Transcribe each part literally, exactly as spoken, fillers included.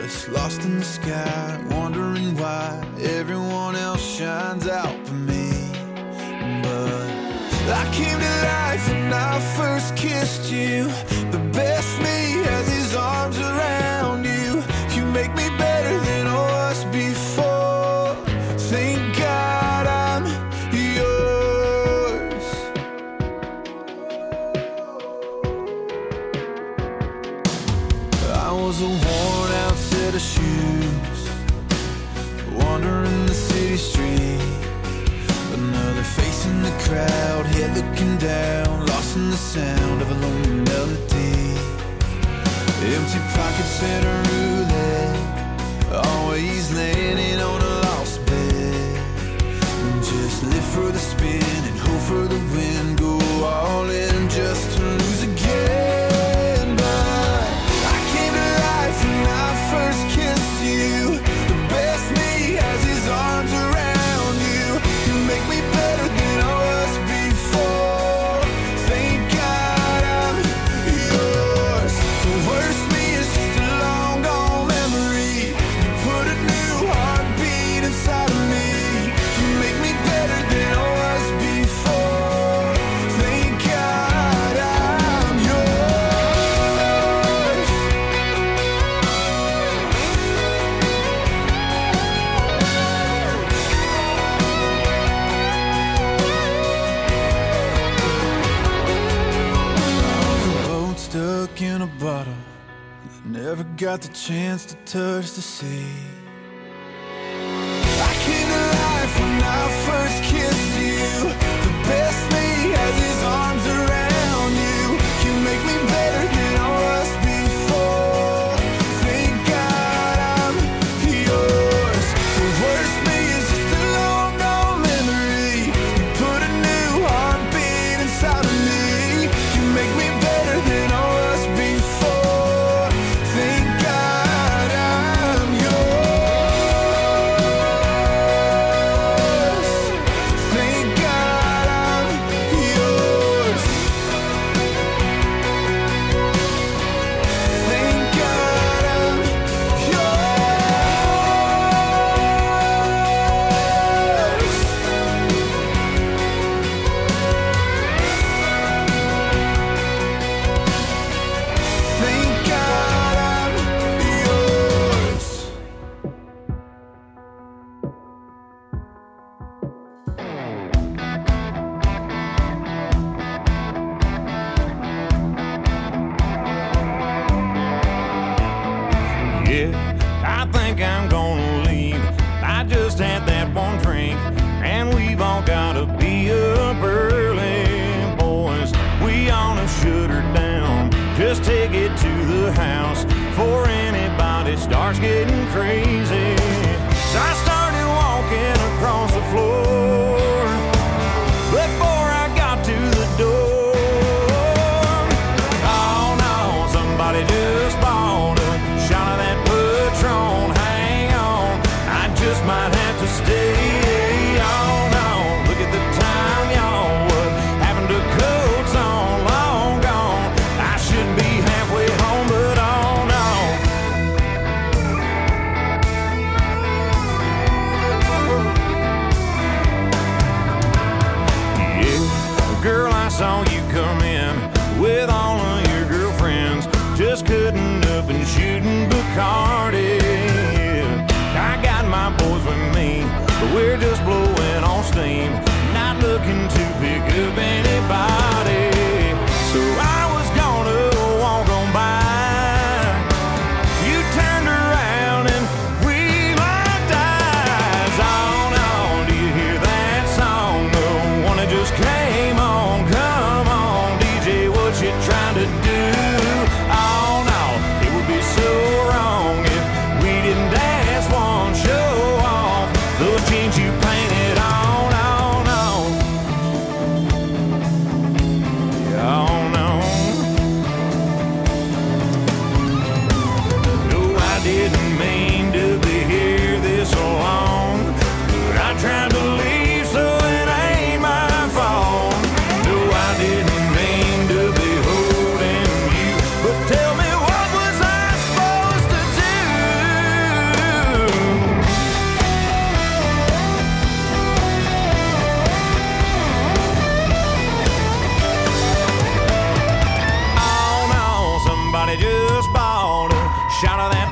just lost in the sky, wondering why everyone else shines out for me. But I came to life when I first kissed you. The best me has his arms around you. You make me better than I was before. Thank God I'm yours. I was a worn out set of shoes, wandering the city street. Another face in the crowd, head looking down, lost in the sound of a lonely melody. Empty pockets and a roulette, always landing on a lost bet. Just live for the spin and hope for the win. Go all in just to lose again. But I came to life when I first kissed you. The best me has his arms around you. You make me better than I was before. Thank God I'm yours. The worst me is just a long gone memory. You put a new heartbeat inside of me. You make me better than I was before. Thank God I'm yours. A boat stuck in a bottle that never got the chance to touch the sea. I came to life when I first kissed you. The best me has his arms around you. You make me better than I was before. Thank God I'm yours. The worst me is just a long gone memory. You put a new heartbeat inside of me. You make me better than I was before. Thank God I'm yours. Thank God I'm yours. Thank God I'm yours. Thank God I'm yours. Yeah, I think I'm gonna leave. I just had that one drink, and we've all gotta be up early, boys. We ought to shut her down. Just take it to the house before anybody starts getting crazy. So I started walking across the floor before I got to the door. Oh no, somebody just bought a shot of that Patron. Hang on, I just might have to stay. Oh no, look at the time, y'all. What happened to coats on? Long gone. I should be halfway home, but oh no. Yeah, girl, I saw you come in with all of your girlfriends, just cutting up and shooting Bacardi. I got my boys with me, but we're just blowing on steam, not looking to pick up anybody. So I was gonna walk on by. You turned around and we locked eyes. On, on, do you hear that song? The one that just came on, come on.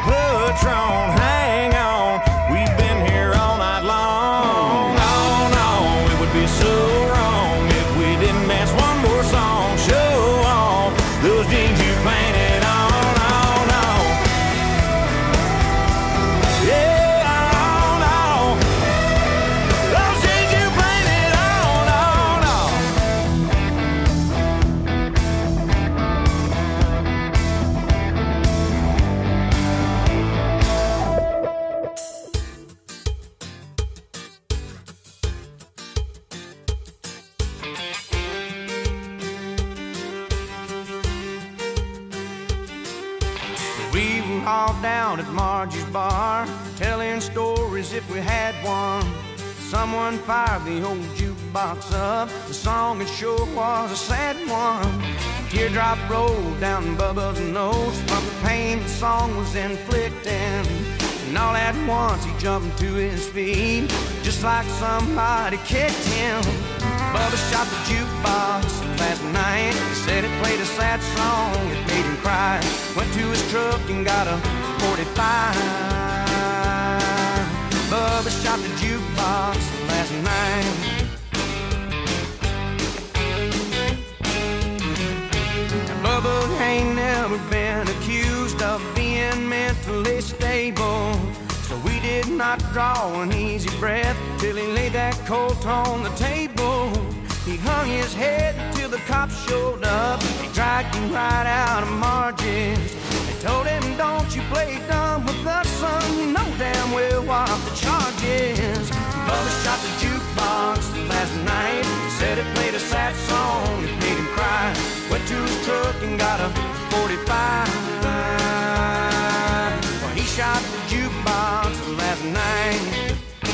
Patron, hang on, we've been here all night long. Oh no, it would be so wrong if we didn't dance one more song. Show off those jeans you painted on, on, on. Yeah, on, on. Those jeans you painted on, on, on. We were all down at Margie's bar, telling stories if we had one. Someone fired the old jukebox up. The song it sure was a sad one. Teardrop rolled down Bubba's nose from the pain the song was inflicting. And all at once he jumped to his feet, just like somebody kicked him. Bubba shot the jukebox last night. He said it played a sad song, it made him cry. Went to his truck and got a forty-five. Bubba shot the jukebox last night. Now Bubba ain't never been accused of being mentally stable, so we did not draw an easy breath till he laid that Colt on the table. He hung his head until the cops showed up. They dragged him right out of Margie's. They told him, don't you play dumb with us, son. You know damn well what the charge is. Bubba shot the jukebox last night. Said it played a sad song, it made him cry. Went to his truck and got a forty-five. Well, he shot the jukebox last night.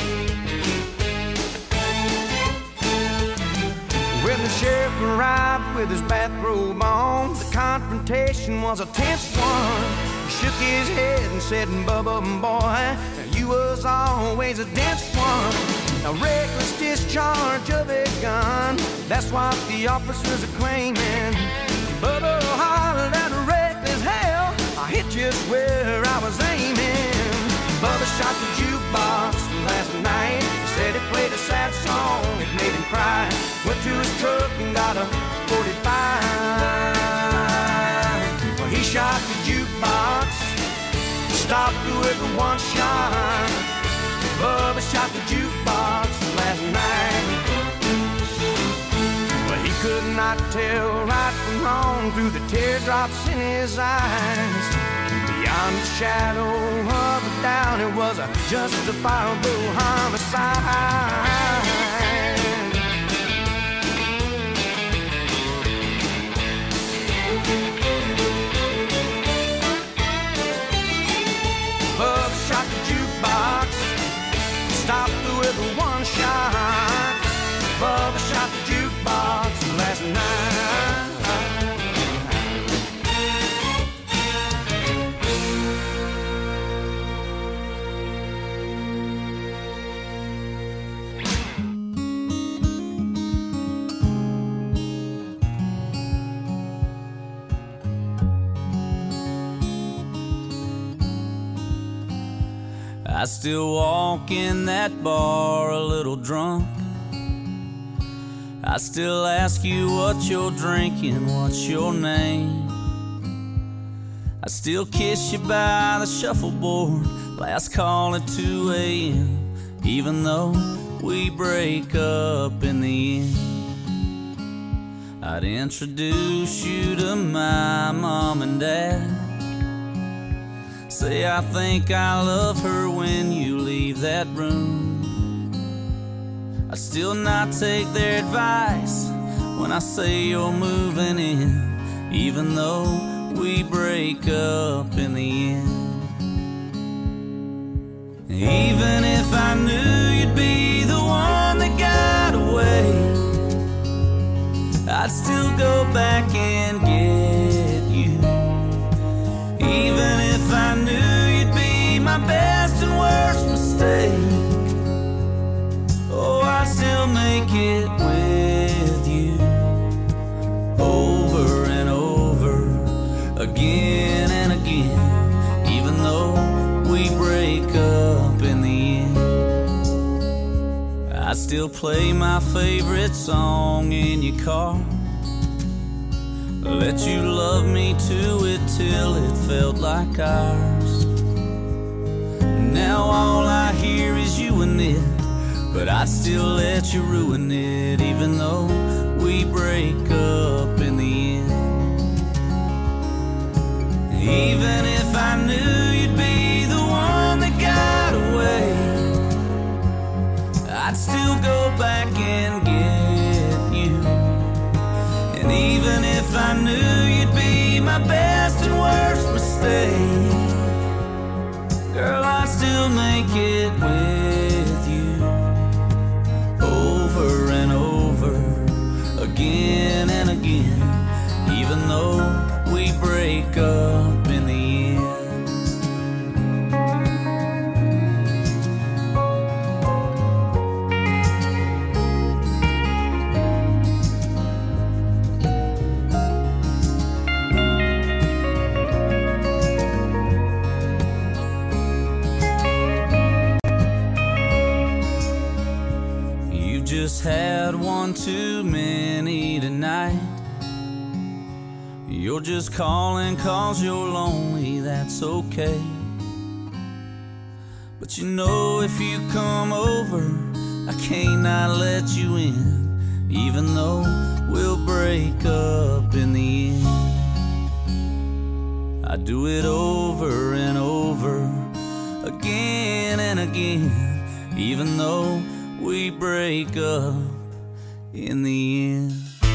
When the sheriff arrived with his bathrobe on, the confrontation was a tense one. He shook his head and said, Bubba, boy, you was always a dense one. A reckless discharge of a gun, that's what the officers are claiming. Bubba hollered at a reckless hell, I hit just where I was aiming. Bubba shot the jukebox last night. Said it played a sad song, it made him cry. Went to his truck and got a forty-five. Well, he shot the jukebox, stopped with one shot. Bubba shot the jukebox last night. Well, he could not tell right from wrong through the teardrops in his eyes. Beyond the shadow of a doubt, it was a justifiable homicide. Bubba shot the jukebox, stopped with one shot. Bubba shot the jukebox last night. I still walk in that bar a little drunk. I still ask you what you're drinking, what's your name. I still kiss you by the shuffleboard, last call at two a.m. Even though we break up in the end, I'd introduce you to my mom and dad. Say I think I love her when you leave that room. I still not take their advice when I say you're moving in, even though we break up in the end. Even if I knew you'd be the one that got away, I'd still go back and get you. Even if I knew you'd be my best and worst mistake, oh, I'd still make it with you. Over and over, again and again. Even though I still play my favorite song in your car. Let you love me to it till it felt like ours. Now all I hear is you and it, but I'd still let you ruin it, even though we break up in the end. Even if I knew you'd be the one that got away, I'd still go back and get you. And even if I knew you'd be my best and worst mistake, girl, I'd still make it with you. Over and over, again and again, even though we break up in the end. You just had one too many tonight. You're just calling cause you're lonely, that's okay. But you know if you come over, I can't not let you in, even though we'll break up in the end. I do it over and over, again and again, even though we break up in the end.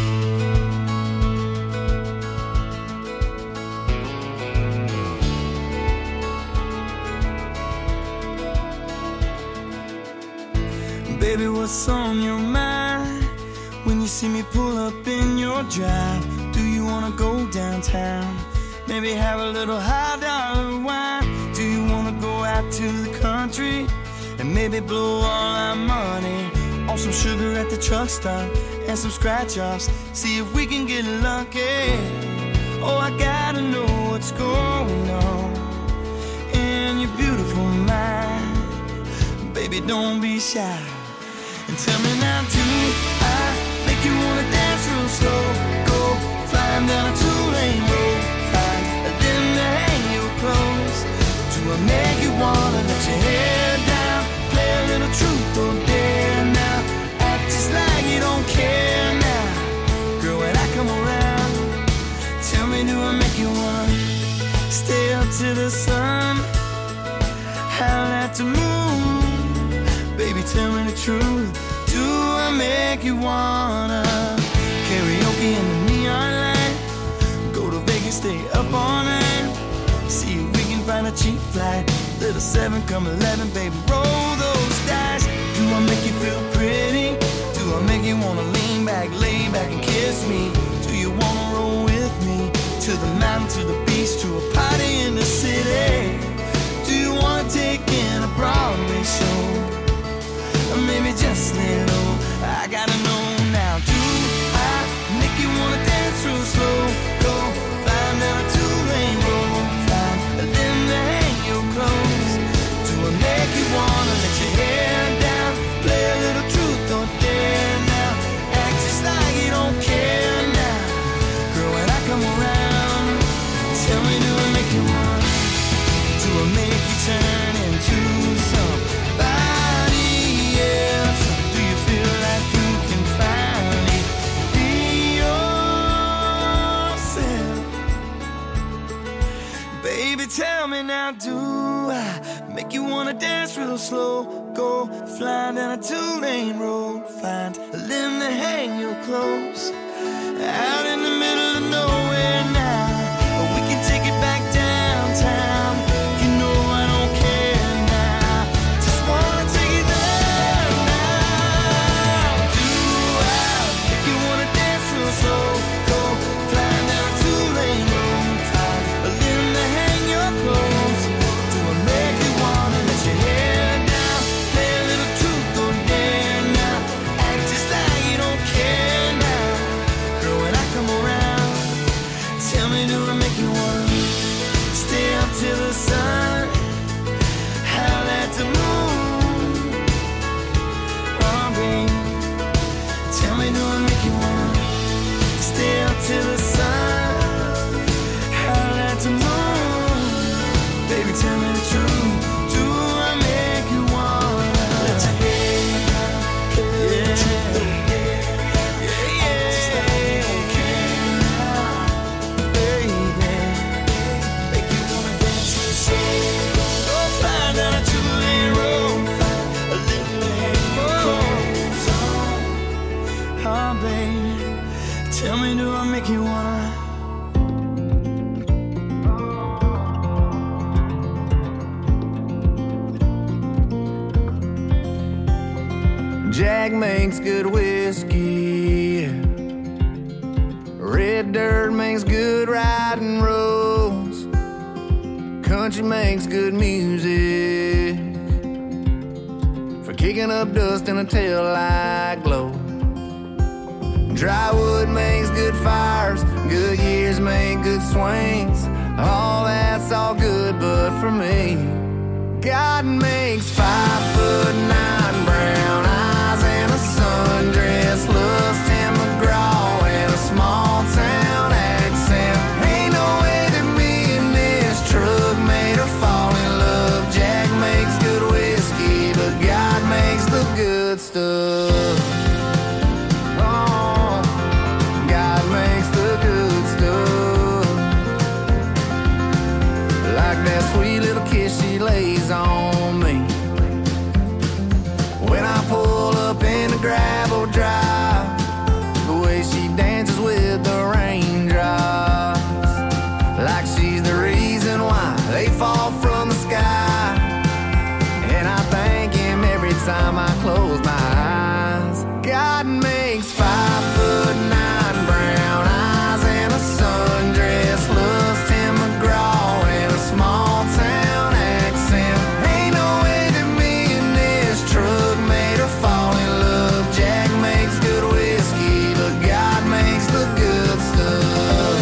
Baby, what's on your mind when you see me pull up in your drive? Do you wanna go downtown? Maybe have a little high dollar wine? Do you wanna go out to the country and maybe blow all our money on some sugar at the truck stop and some scratch offs? See if we can get lucky. Oh, I gotta know what's going on in your beautiful mind. Baby, don't be shy. And tell me now, do I make you wanna dance real slow? Go flying down a two-lane road, find a limb to hang your clothes. Do I make you wanna let your hair down, play a little truth or dare now, act just like you don't care now? Girl, when I come around, tell me, do I make you wanna stay up to the sun, howl at the moon? Baby, tell me the truth, do I make you wanna karaoke in the neon light, go to Vegas, stay up all night, see if we can find a cheap flight, little seven come eleven, baby, roll those dice. Do I make you feel pretty? Do I make you wanna lean back, lay back and kiss me? Do you wanna roll with me to the mountain, to the beach, to a party in the city? Do you wanna take in a Broadway show? Or maybe just lay low, I gotta know now. Do I make you wanna dance real slow? Go flying down a two-lane road, find a limb to hang your clothes. Do I make you wanna let your hair down, play a little truth or dare now, act just like you don't care now? Girl, when I come around, tell me, do I make you wanna, do I make you turn into somebody? Do you feel like you can finally be yourself? Baby, tell me now, do I make you wanna dance real slow? Go flying down a two-lane road, find a limb to hang your clothes, out in the middle of nowhere now, or we can take it back downtown. You know I don't care now, just wanna take it there now. Do I make you wanna dance real slow? Go flying down a two-lane road, find a limb to hang your clothes. Do I make you wanna let your hair down, play a little truth or dare now, act just like you don't care now? Girl, when I come around, Jack makes good whiskey. Red dirt makes good riding roads. Country makes good music for kicking up dust in a taillight glow. Dry wood makes good fires. Good years make good swings. All that's all good, but for me, God makes five foot nine brown eyes and a sundress, loves Tim McGraw and a small town accent. Ain't no way that me and this truck made her fall in love. Jack makes good whiskey, but God makes the good stuff. Oh, God makes the good stuff. Like that sweet little kiss she lays on me when I pull up in the gravel drive. The way she dances with the raindrops, like she's the reason why they fall from the sky. And I thank him every time I close my eyes. God makes five foot nine brown eyes and a sundress, loves Tim McGraw and a small town accent. Ain't no way that me and this truck made her fall in love. Jack makes good whiskey, but God makes the good stuff.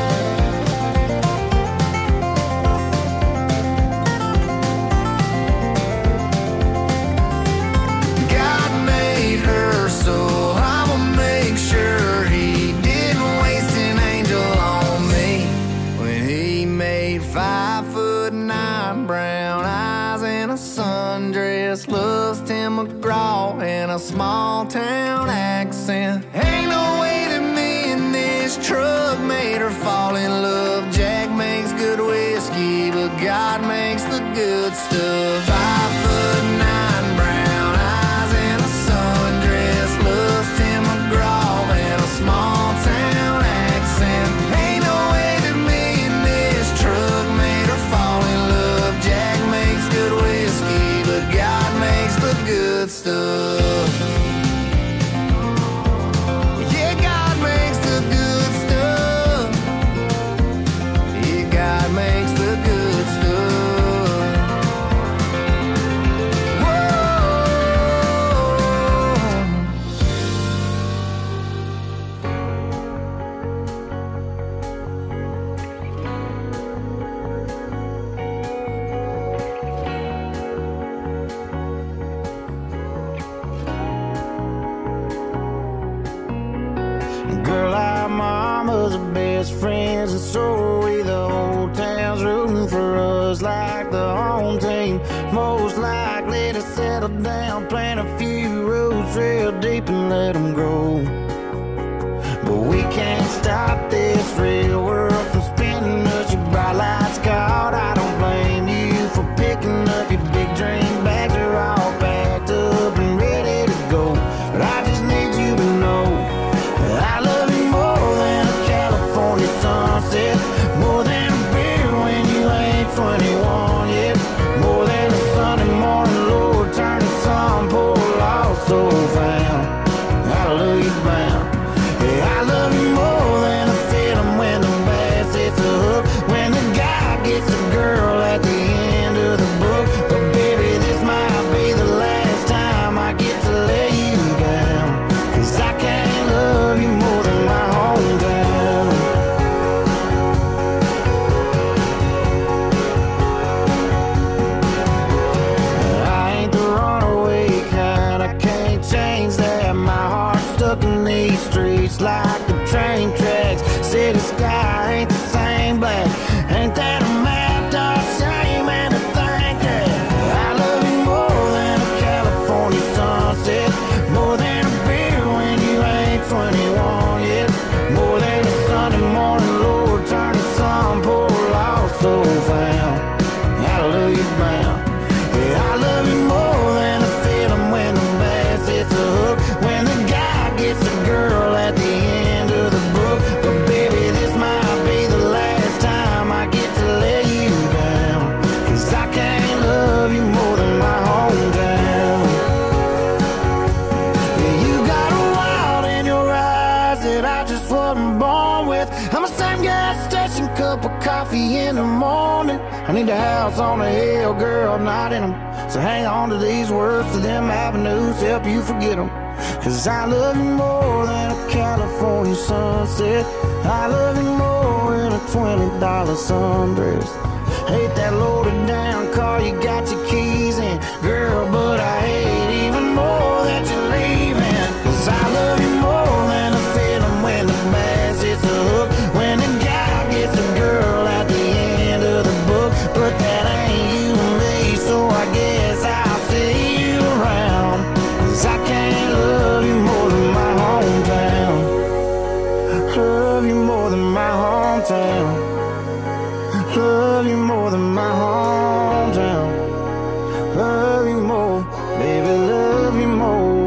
God made her, so I'ma make sure he didn't waste an angel on me when he made five foot nine brown eyes and a sundress, loves Tim McGraw and a small town accent. Ain't no way that me and this truck made her fall in love. Jack makes good whiskey, but God makes the good stuff. Five foot nine brown eyes and a sundress, loves Tim McGraw and a small town accent. Ain't no way that me and this truck made her fall in love. Jack makes good whiskey, but God makes the good stuff. Yeah, God makes the good stuff. Yeah, God makes the good stuff. Girl, our mamas are best friends, and so are we. The whole town's rooting for us like the home team. Most likely to settle down, plant a few roots real deep and let them grow. But we can't stop this real world from spinning us. Your bright lights caught, I don't blame you for picking up your big dream bags. Are all packed up and ready to go. But I just need you to know I love you more than a California sunset, more than a beer when you ain't twenty-one yet, more than a Sunday morning Lord turning some poor lost soul found. Hallelujah bound. Yeah, I love you more than a feeling when the bass hits the hook, when the guy gets a girl at the end of the book. But baby, this might be the last time I get to lay you down, 'cause I can't love you more than my hometown. I ain't the runaway kind, I can't change that. My heart's stuck in these streets like the train tracks. City sky ain't the same black. Ain't that a map, dog? Shame and to think that I love you more than a California sunset, more than a beer when you ain't twenty-one yet, more than a Sunday morning Lord turning some poor lost soul found. Hallelujah bound. Yeah, I love you more than a feeling when the bass hits the hook, when the guy gets a girl at the end coffee in the morning. I need a house on a hill, girl, not in them. So hang on to these words to them avenues, help you forget them. Cause I love you more than a California sunset. I love you more than a twenty dollar sundress. Hate that loaded down car you got your keys in, girl, but I hate even more that you're leaving. Cause I love you more than a feeling when the bass hits the hook, when the guy gets a girl at the end of the book. But that ain't you and me, so I guess I'll see you around. Cause I can't love you more than my hometown. Love you more than my hometown. Love you more than my hometown. Love you more, baby, love you more.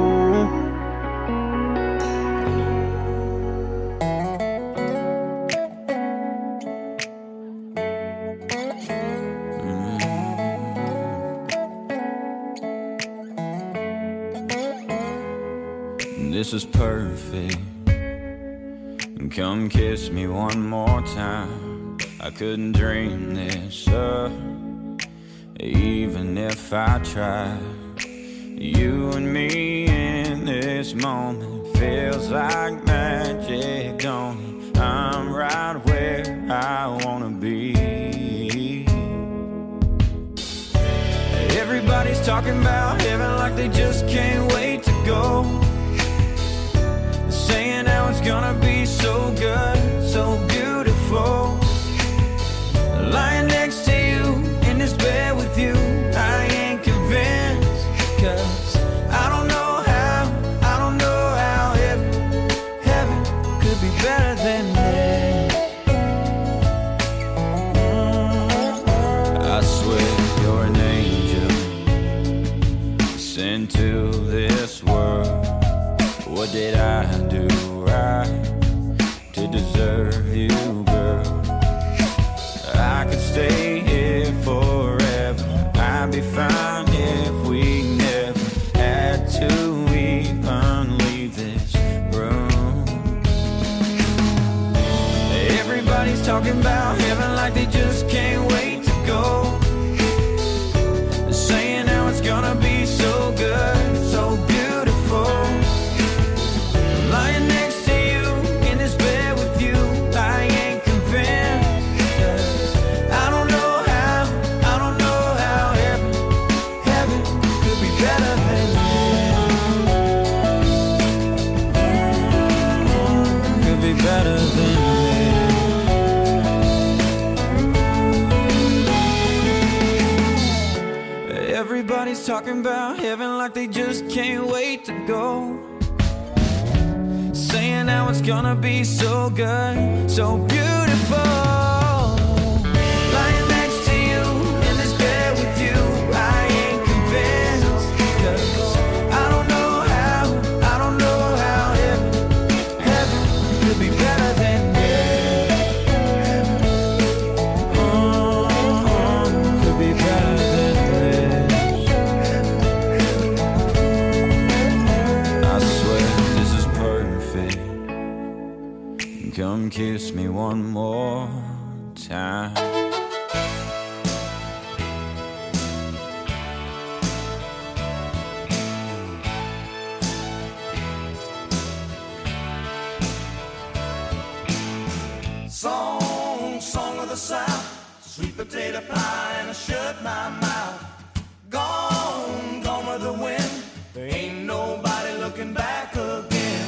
Mm. This is perfect. Come kiss me one more time. I couldn't dream this up, even if I tried. You and me in this moment feels like magic, don't it? I'm right where I wanna be. Everybody's talking about heaven like they just can't wait to go. Saying how it's gonna be so good, so beautiful. Lying next to you in this bed with you, I ain't convinced. Cause I don't know how, I don't know how heaven, heaven could be better than this. I swear you're an angel sent to this world. What did I do right to deserve you, girl? I could stay here forever. I'd be fine if we never had to even leave this room. Everybody's talking about heaven like they just can't wait to go. They're saying how it's gonna be so good, so beautiful. Lying next to you in this bed with you, I ain't convinced. Cause I don't know how, I don't know how heaven, heaven could be better than this. Could be better than this. Everybody's talking about heaven like they just can't wait to go. Saying how it's gonna be so good, so beautiful. Lying next to you in this bed with you, I ain't convinced. Cause I don't know how, I don't know how heaven, heaven could be better than this. Oh, could be better than this. I swear this is perfect. Come kiss me one more time. Song, song of the South, sweet potato pie and I shut my mouth. Gone, gone with the wind, there ain't nobody looking back again.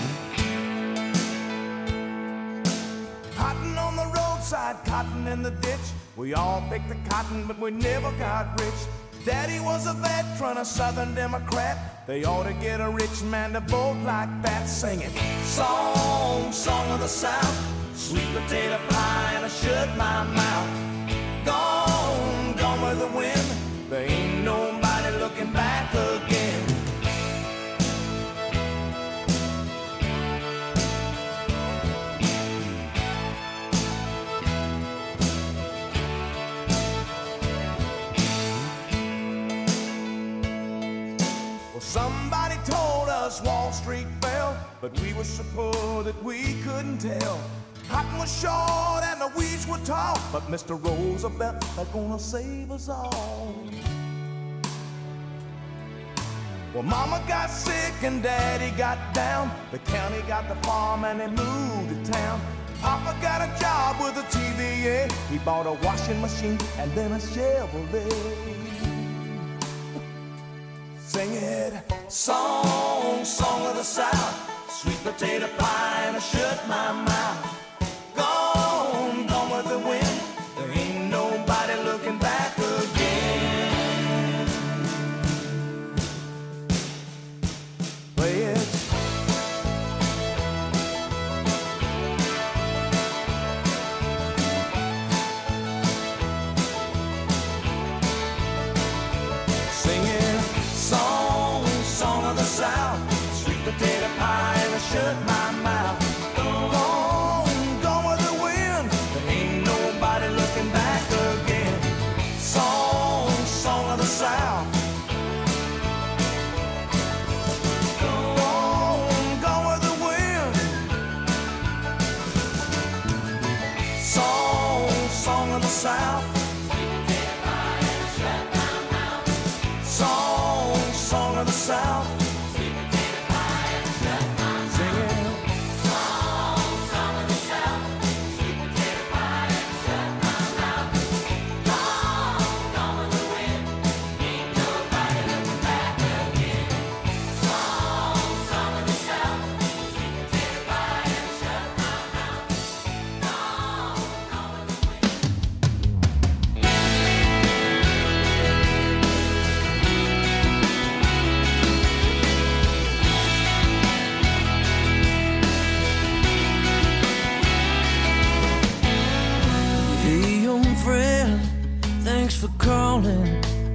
Cotton on the roadside, cotton in the ditch. We all picked the cotton, but we never got rich. Daddy was a veteran, a Southern Democrat. They ought to get a rich man to vote like that, singing song, song of the South, sweet potato pie and I shut my mouth. Gone, gone with the wind, there ain't nobody looking back again. Somebody told us Wall Street fell, but we were so poor that we couldn't tell cotton was short and the weeds were tall, but Mister Roosevelt, they're gonna save us all. Well, Mama got sick and Daddy got down. The county got the farm and they moved to town. Papa got a job with a T V A. He bought a washing machine and then a Chevrolet. Sing it, song, song of the South, sweet potato pie and I shut my mouth. Gone, gone with the wind, there ain't nobody looking back again. Play it. Singing, song, song of the South, sweet potato pie and I shut my mouth. Gone, gone with the wind, there ain't nobody looking back again. Song, song of the South. Gone, gone with the wind. Song, song of the South. Song, song of the South. Thanks for calling.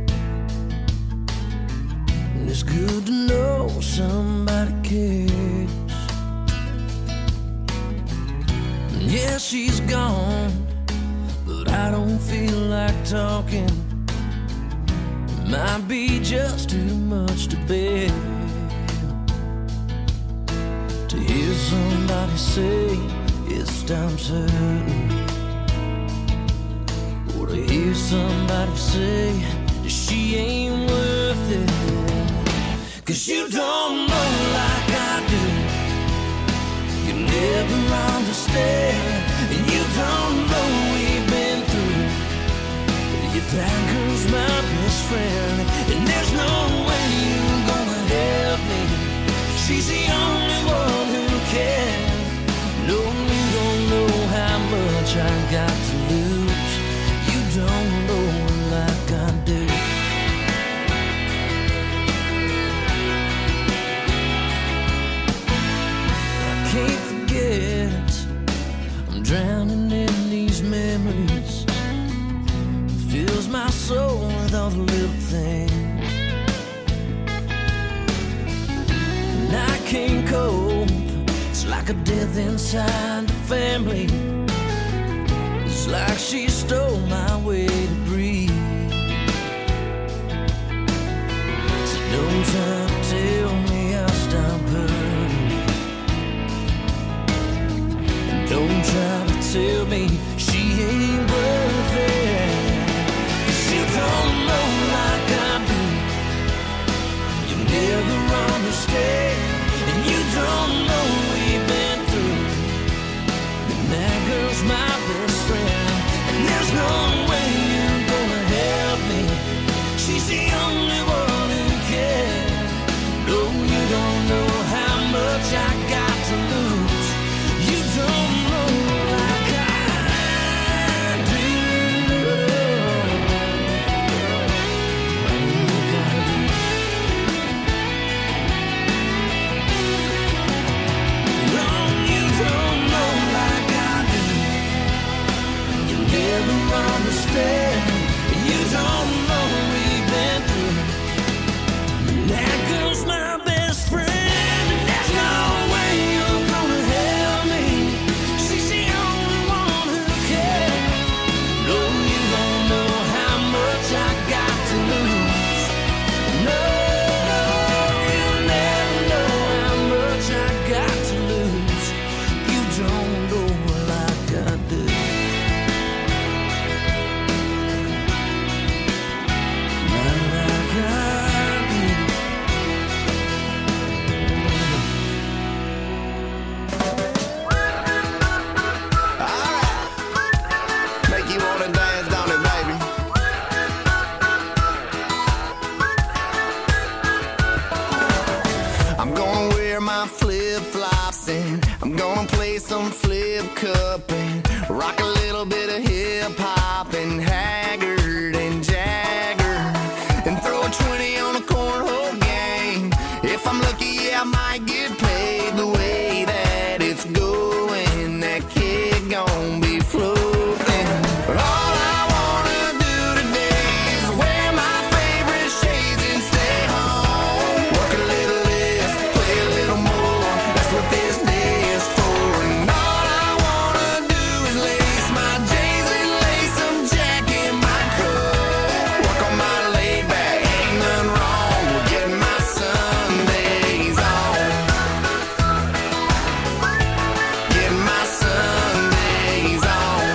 It's good to know somebody cares. Yeah, she's gone, but I don't feel like talking. It might be just too much to bear. To hear somebody say it's time certain, to hear somebody say that she ain't worth it. Cause you don't know like I do. You never understand, and you don't know we've been through. Your that girl's my best friend, and there's no way you're gonna help me. She's the only one who can. No, you don't know how much I got to lose. Don't know like I do. I can't forget, I'm drowning in these memories. It fills my soul with all the little things. And I can't cope, it's like a death inside the family. It's like she stole my way to breathe. So don't try to tell me I'll stop hurting, and don't try to tell me she ain't worth it. 'Cause you don't know like I do. You never understand, and you don't know we've been through. And that girl's my best friend, and there's no way you're gonna help me. She's the only one who cares. dancing. I'm gonna play some flip cup and rock a little bit of hip hop and Haggard and Jagger and throw a twenty on a cornhole game. If I'm lucky, yeah, I might get paid. The way that it's going, that kid gon' be floating. All I wanna do today is wear my favorite shades and stay home. Work a little less, play a little more. That's what this day is for. And all I wanna do is lace my J's and lace some Jack in my coat. Work on my laid back, ain't nothing wrong with getting my Sundays on. Getting my Sundays on.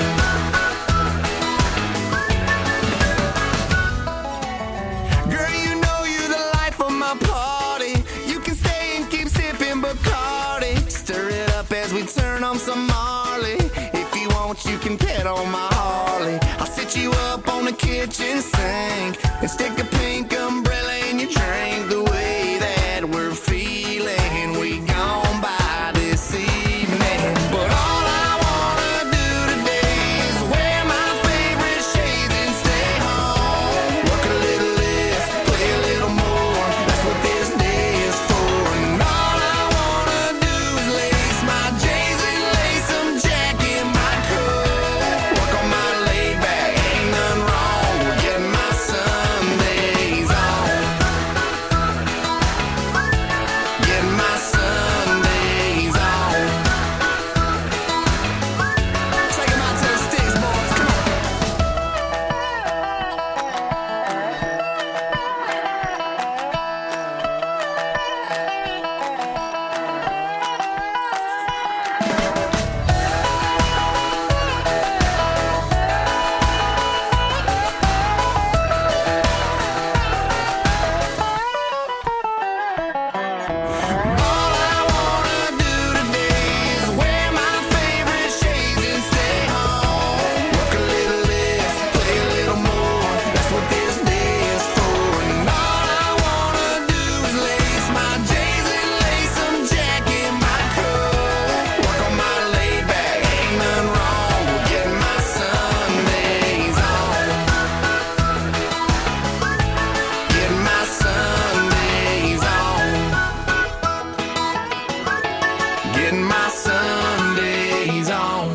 Girl, you know you're the life of my party. You can stay and keep sipping Bacardi. Stir it up as we turn on some Marley. If you want, you can pet on my Harley. I'll sit you up on the kitchen sink and stick a pink umbrella in your drink. The way that we're feeling, we gon' buy this evening. But all I wanna do today is wear my favorite shades and stay home. Work a little less, play a little more. That's what this day is for. And all I wanna do is lace my J's and lace some Jack in my coat. Work on my laid back, ain't nothing wrong with getting my Sundays on. Getting my Sundays on. Take 'em out to the sticks, boys. Come on. All I wanna do today is wear my favorite shades and stay home. Work a little less, play a little more. That's what this day is for. And all I wanna do is lace my J's and lace some Jack in my coat. Work on my laid back, ain't nothing wrong with getting my Sundays on. Getting my Sundays on. Getting my Sundays on.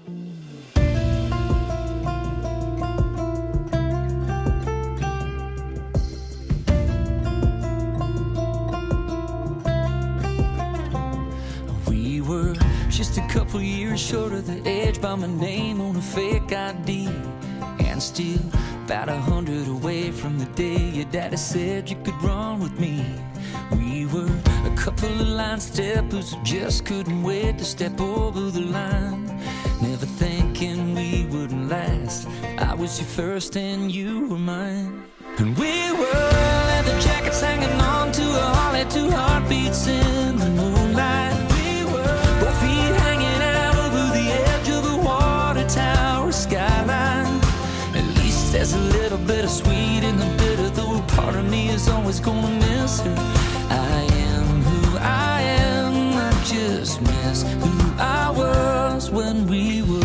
We were just a couple years short of the edge by my name on a fake I D. And still about a hundred away from the day your daddy said you could run with me. We were a couple of line steppers who just couldn't wait to step over the line. Never thinking we wouldn't last. I was your first and you were mine. And we were leather jackets hanging on to a Harley, two heartbeats in the moonlight. We were both feet hanging out over the edge of a water tower skyline. At least there's a little bit of sweet in the bitter, though part of me is always gonna miss her. I am who I am, I just miss who I was when we were.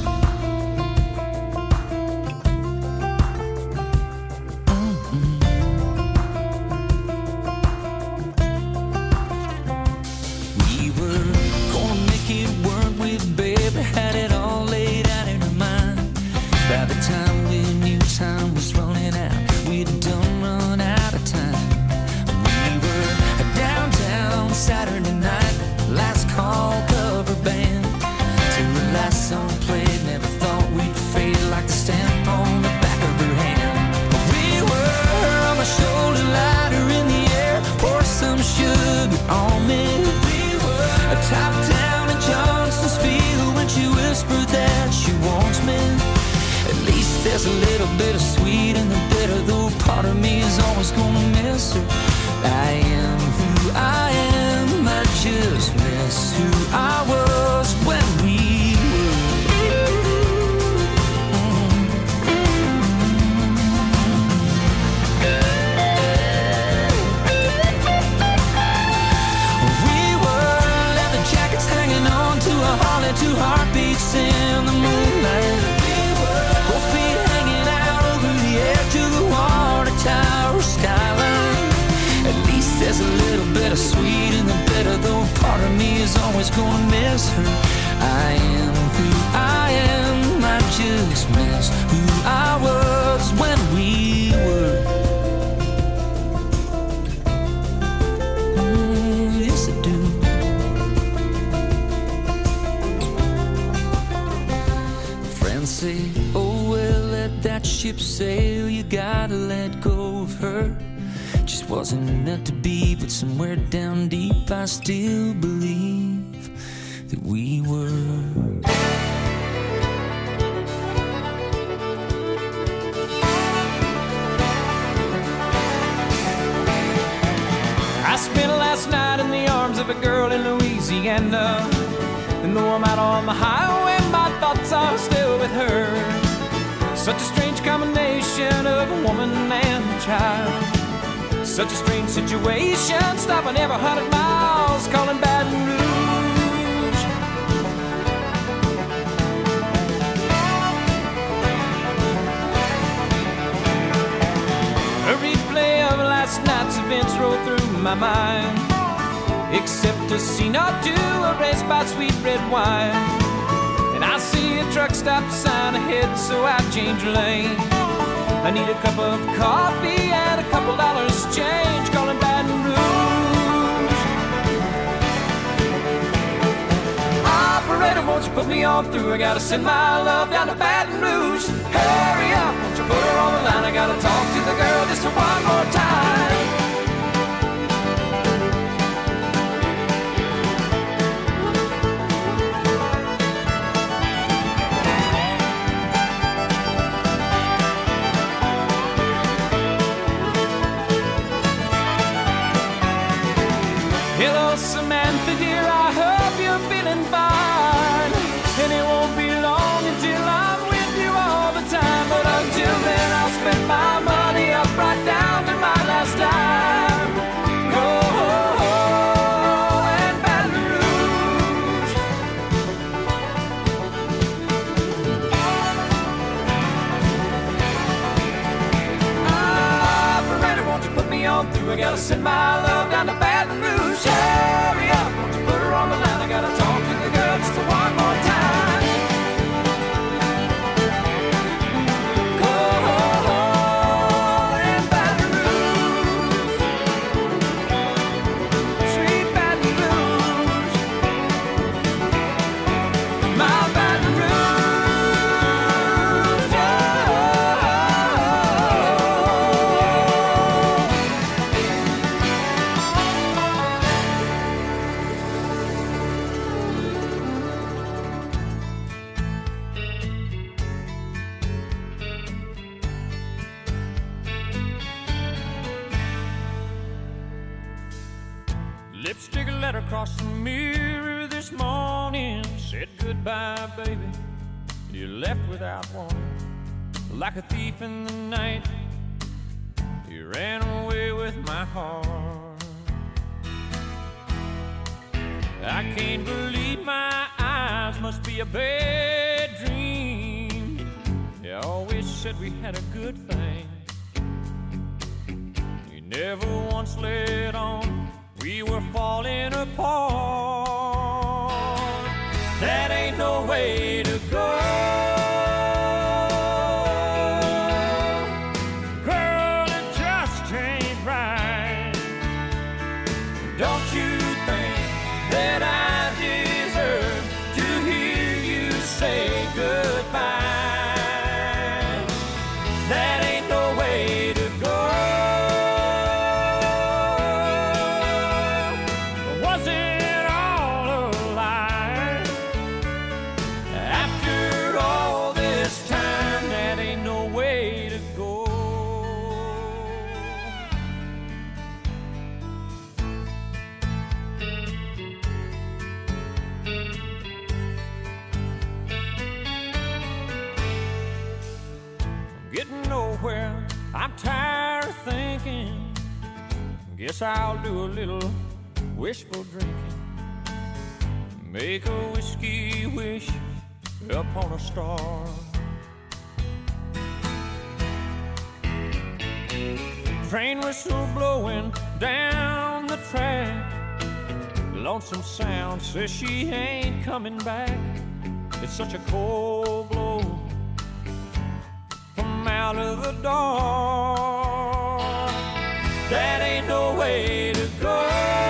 We were gonna make it work with baby, had it all laid out in her mind. By the time we knew time was running out, we'd done run out of time. We were downtown Saturday night, last call cover band. Till the last song played, never thought we'd fade like the stamp on the back of her hand. We were on my shoulder, lighter in the air, pour some sugar on me. We were top down in Johnson's Field when she whispered that she wants me. At least there's a little bit of sweet in the bitter, though part of me is always gonna miss her. I am who I am, I just miss who I was when we were. We were leather jackets only two heartbeats in the moonlight. Both feet hanging out over the edge of the water tower skyline. At least there's a little bit of sweet in the bitter, though part of me is always gonna miss her. I am who I am, I just miss who I was when we were. Mm, yes I do. Friends say, oh well, let that ship sail, you gotta let go of her. Just wasn't meant to be, but somewhere down deep I still believe that we were. I spent last night in the arms of a girl in Louisiana, and though I'm out on the highway, my thoughts are still with her. Such a strange combination of a woman and a child. Such a strange situation, stopping every hundred miles, calling Baton Rouge. A replay of last night's events rolled through my mind, except a scene or two erased by sweet red wine. And I see a truck stop sign ahead, so I change lanes. I need a cup of coffee and a couple dollars change, calling Baton Rouge. Operator, won't you put me on through? I gotta send my love down to Baton Rouge. Hurry up, won't you put her on the line? I gotta talk to the girl just one more time. Hello, Samantha, dear, I hope you're feeling fine. And it won't be long until I'm with you all the time. But until then, I'll spend my money up right down to my last dime. Go and Baton Rouge. Operator, won't you put me on through? I gotta send my love down to Baton Rouge. Hurry up, won't you put her on the line? I gotta talk to the girl just one more time. Go and Baton Rouge, sweet Baton Rouge, my Baton Rouge, oh. Lipstick letter across the mirror this morning said goodbye, baby. You left without warning, like a thief in the night. You ran away with my heart. I can't believe my eyes, must be a bad dream. You always said we had a good thing. You never once let on we were falling apart. That ain't no way to go. Girl, it just ain't right. Don't you think that I deserve to hear you say goodbye? That ain't no way to go. Getting nowhere, I'm tired of thinking. Guess I'll do a little wishful drinking. make a whiskey wish upon a star. Train whistle blowing down the track. Lonesome sound says she ain't coming back. It's such a cold blow from out of the dark. That ain't no way to go.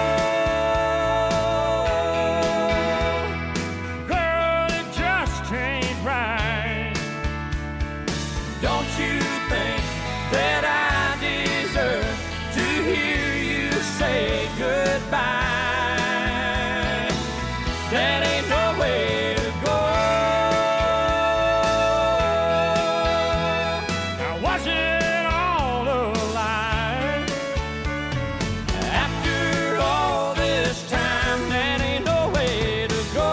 Girl, it just ain't right. Don't you think that I deserve to hear you say goodbye? That ain't no way to go. Now was it all a lie? After all this time, that ain't no way to go.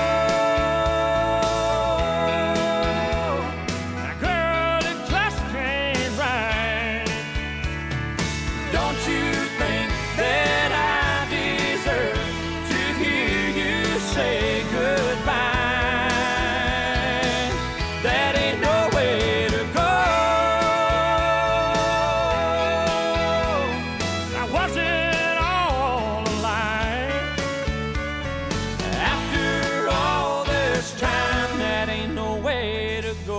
Now girl, it just ain't right. Don't you think that I deserve to hear you say goodbye? That ain't no way to go. Now was it all a lie? After all this time, that ain't no way to go.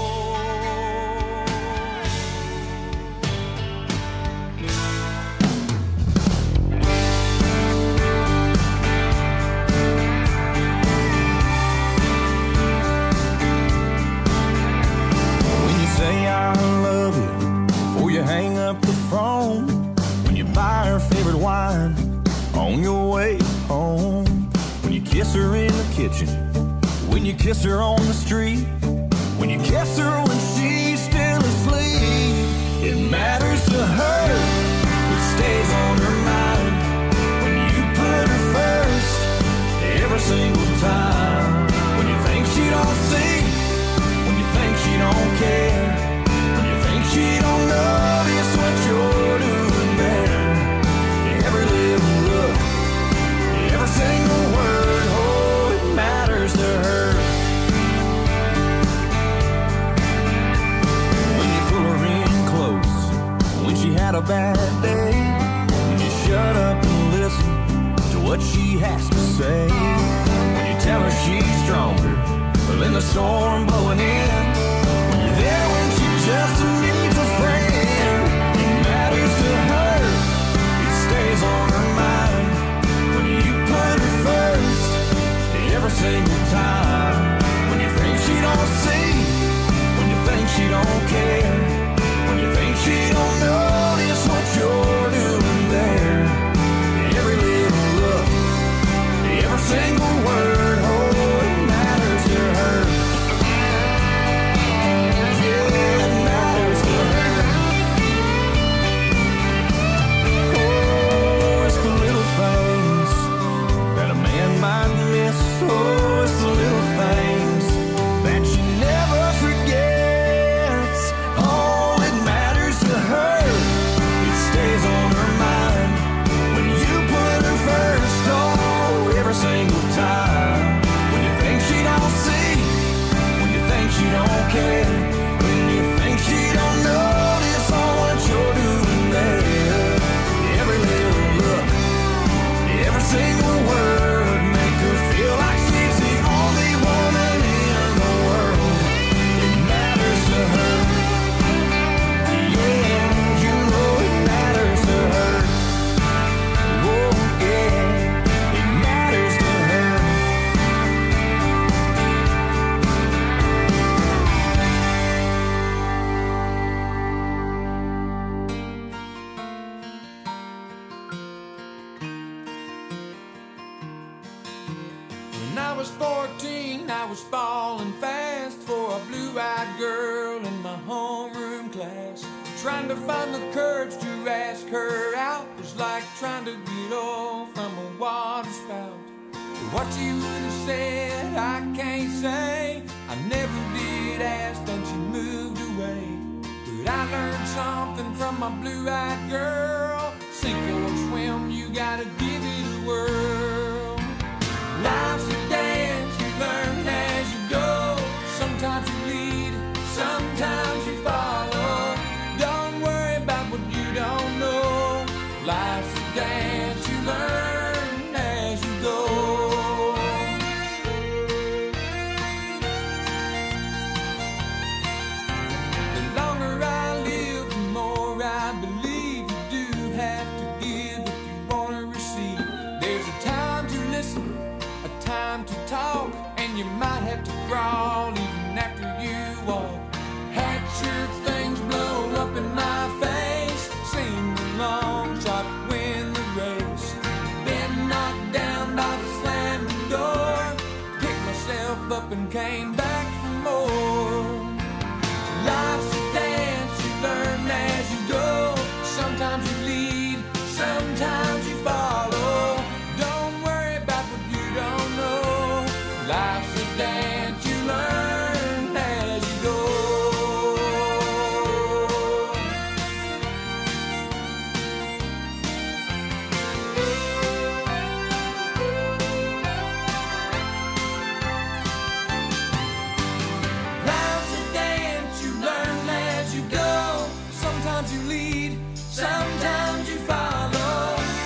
When you say I love you before you hang up the phone, when you buy her favorite wine on your way home, when you kiss her in the kitchen, when you kiss her on the street, when you kiss her when she's still asleep, it matters to her, it stays on her mind. When you put her first every single time, when you think she don't see, when you think she don't care, when you think she don't notice what you're doing there, every little look, every single word, oh, it matters to her. When you pull her in close, when she had a bad day, when you shut up and listen to what she has to say, when you tell her she's stronger than the storm blowing in, when you're there when she just needs a friend, it matters to her, it stays on her mind. When you put her first every single time, when you think she don't see, when you think she don't care, when you think she don't notice what you're doing there, every little look, every single word, oh, it matters to her. Yeah, it matters to her. Oh, it's the little things that a man might miss. Oh, it's the little things that she never forgets. Oh, it matters to her, it stays on her mind. When you put her first, oh, every single time. When you think she don't see, when you think she don't care, when you think she don't notice all what you're doing there, every little look, every single word, make her feel like she's the only woman in the world. It matters to her. Yeah, you know it matters to her. Oh, yeah, it matters to her. When I was fourteen, I was falling fast for a blue-eyed girl in my homeroom class. Trying to find the courage to ask her out was like trying to get off from a water spout. What you would have said, I can't say. I never did ask, then she moved away. But I learned something from my blue-eyed girl. Sink or swim, you gotta give it a whirl. Life's a crawl even after you walk. Had your things blow up in my face. Sing the long shot, win the race. Been knocked down by the slamming door. Picked myself up and came back for more. Life's a dance, you learn as you go. Sometimes you lead, sometimes you follow. Don't worry about what you don't know. Life's a dance, you learn as you go. Life's a dance, you learn as you go. Sometimes you lead, sometimes you follow.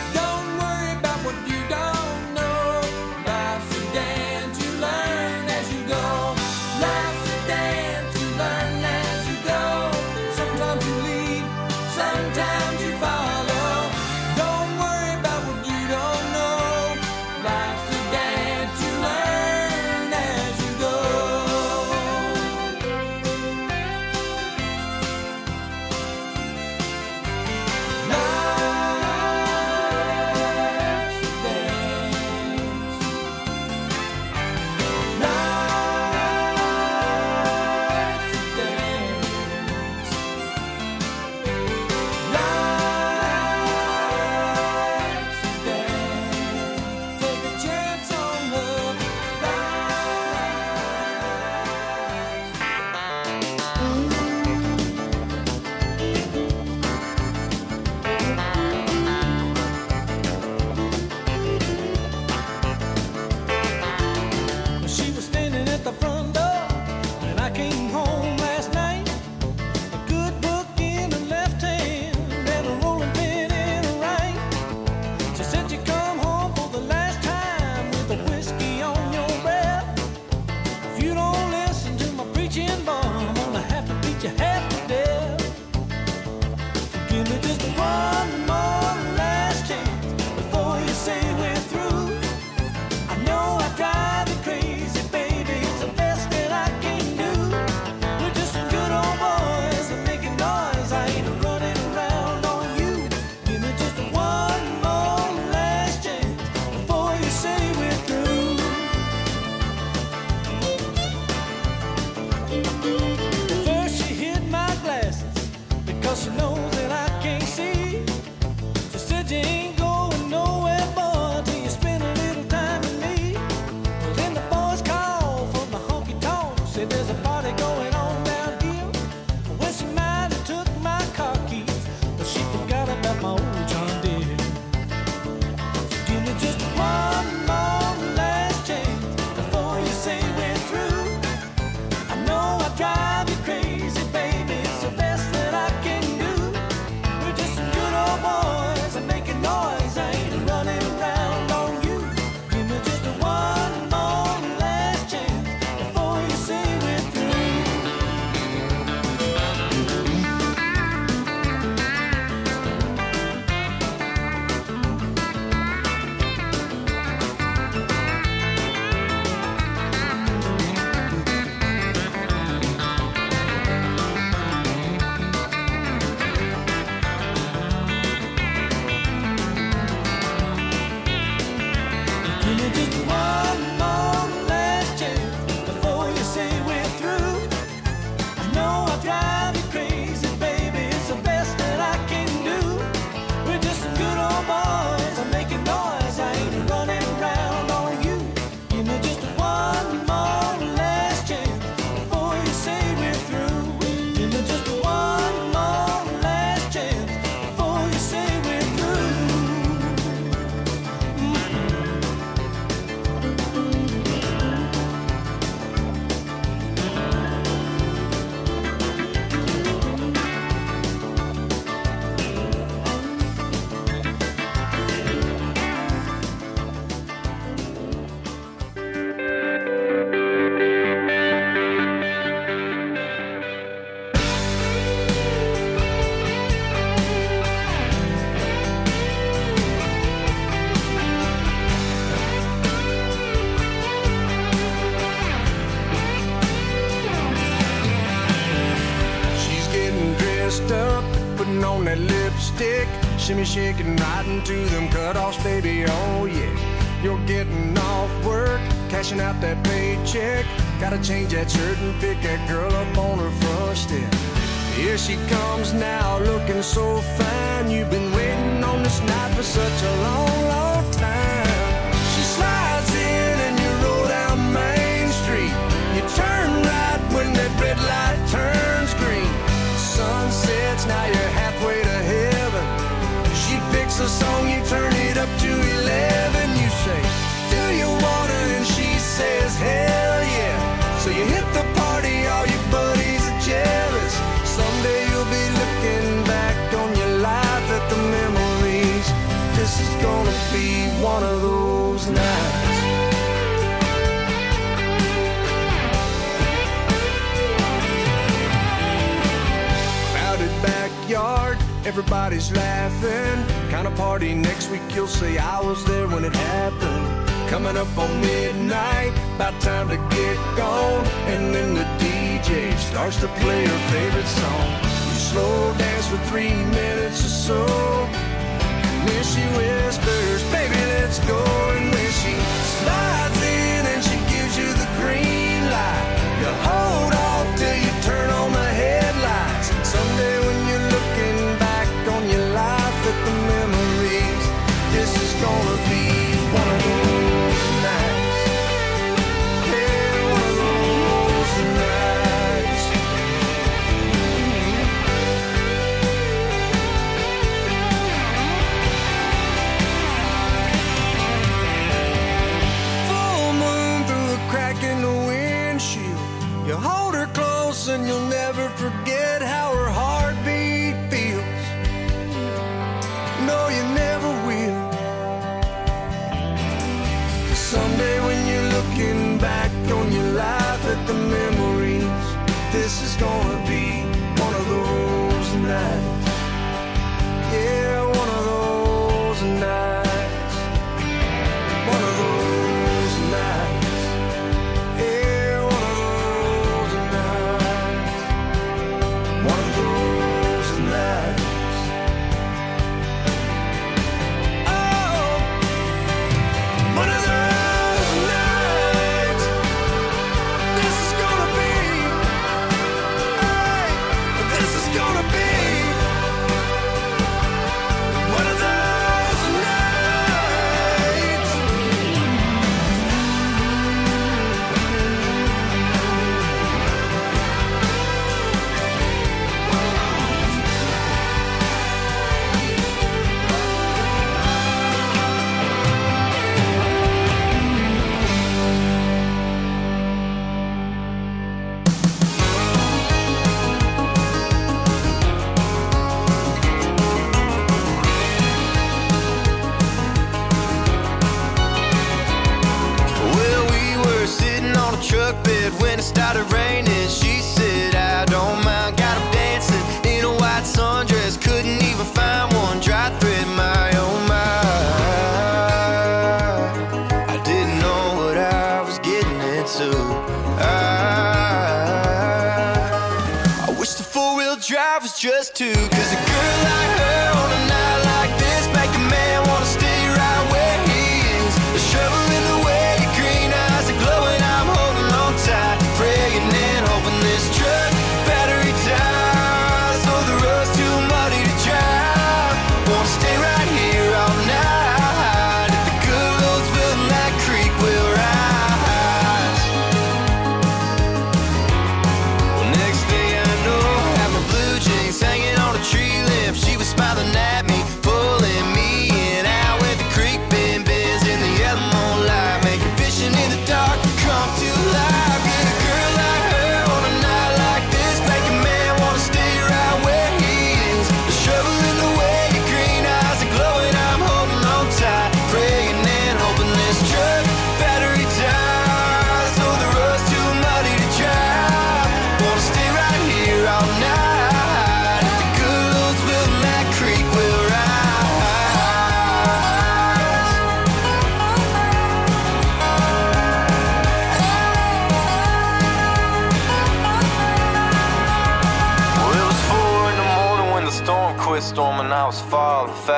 shimmy shaking right into them cutoffs, baby, oh yeah. You're getting off work, cashing out that paycheck. Gotta change that shirt and pick that girl up on her front step. Here she comes now, looking so fine. You've been waiting on this night for such a long, long time. She slides in and you roll down Main Street. You turn right when that red light turns green. The sun sets, now you're halfway to heaven. She picks a song, you turn it up to eleven. You say, do you wanna? And she says, hell yeah. So you hit the party, all your buddies are jealous. Someday you'll be looking back on your life at the memories. This is gonna be one of those nights. Crowded backyard, everybody's laughing. Kind of party next week, you'll say I was there when it happened. Coming up on midnight, about time to get gone. And then the D J starts to play her favorite song. You slow dance for three minutes or so. And then she whispers, baby, let's go. And then she slides in and she gives you the green light. You hold off till you turn on the headlights. Someday when you're looking back on your life at the memories, this is gonna be one of those nights. Yeah, one of those nights. Full moon through a crack in the windshield. You hold her close and you'll never forget how her heartbeat feels. No, you never will. Someday when you're looking back on your life at the memories, this is gonna be one of those nights. Yeah, one of those nights. One of those nights. Yeah, one of those nights. One of those nights. Oh, one of those. Truck bed when it started raining. She said, I don't mind. Got him dancing in a white sundress. Couldn't even find one dry thread. My oh my, I didn't know what I was getting into. I, I wish the four-wheel drive was just two. Cause a girl like her on a night like this make a man wanna stay right where he is. The shovel in the way, your green eyes are glowing. I'm holding on tight, praying and hoping this truck battery dies. So the road's too muddy to drive. Wanna stay right here all night. If the good road's built in that creek will rise. Well, next thing I know, I have my blue jeans hanging on a tree.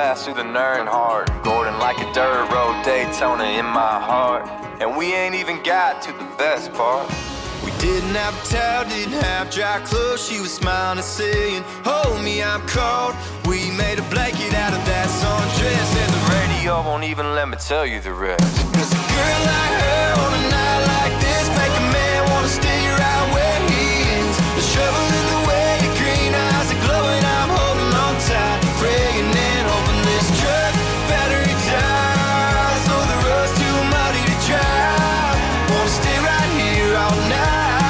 blast through the nerve heart. Gordon like a dirt road, Daytona in my heart. And we ain't even got to the best part. We didn't have a towel, didn't have dry clothes. She was smiling and saying, hold me, I'm cold. We made a blanket out of that sundress, and the radio won't even let me tell you the rest. Cause a girl like her on a night like this make a man wanna stay right where he is. The shovel in the way, your green eyes are glowing. I'm holding on tight, praying and hoping this truck battery dies. So the road's too muddy to drive. Wanna stay right here all night.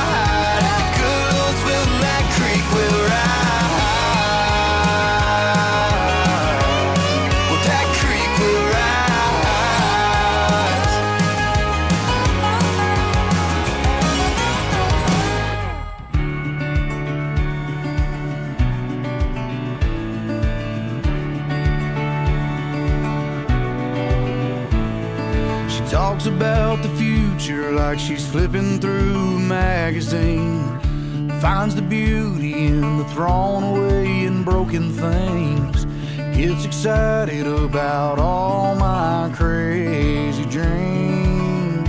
Talks about the future like she's flipping through a magazine. Finds the beauty in the thrown away and broken things. Gets excited about all my crazy dreams.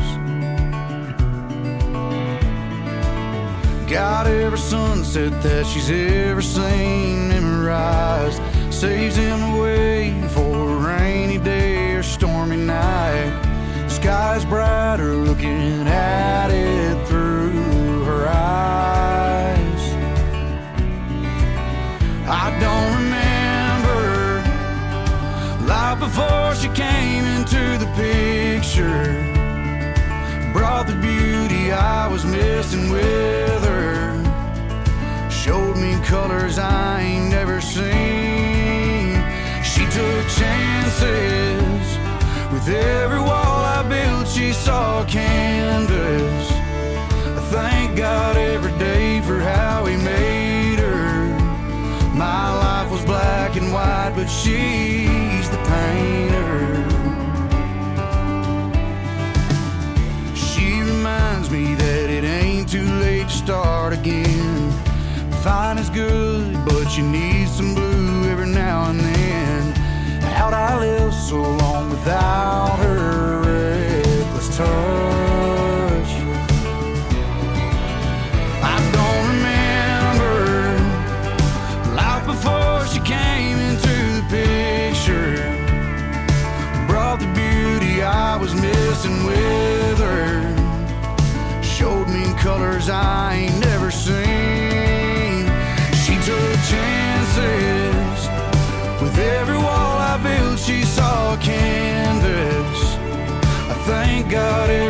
Got every sunset that she's ever seen memorized. Saves him away for a rainy day or stormy night. Sky's brighter looking at it through her eyes. I don't remember life before she came into the picture. Brought the beauty I was missing with her. Showed me colors I ain't never seen. She took chances. With every wall I built, she saw a canvas. I thank God every day for how he made her. My life was black and white, but she's the painter. She reminds me that it ain't too late to start again. Fine is good, but you need some blue every now and then. How'd I live so long without her reckless touch? I don't remember life before she came into the picture. Brought the beauty I was missing with her. Showed me colors I ain't never seen. She took chances. With every wall I built, she saw a canvas. I thank God